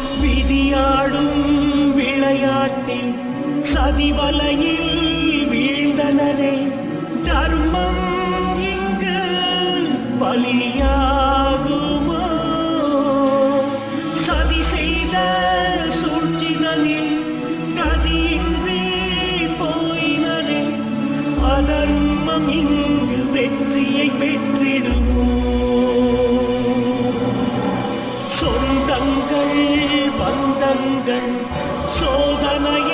விதியாடும் விளையாட்டில் சதிவலையில் வீழ்ந்தனரே. தர்மம் இங்கு பலியாகுமோ? சதி செய்த சூழ்ச்சிகளில் கதியின்றி போயினரே. அதர்மம் இங்கு வெற்றியை பெற்றிடுமோ? சொந்தங்கள் பந்தங்கள் சோதனையை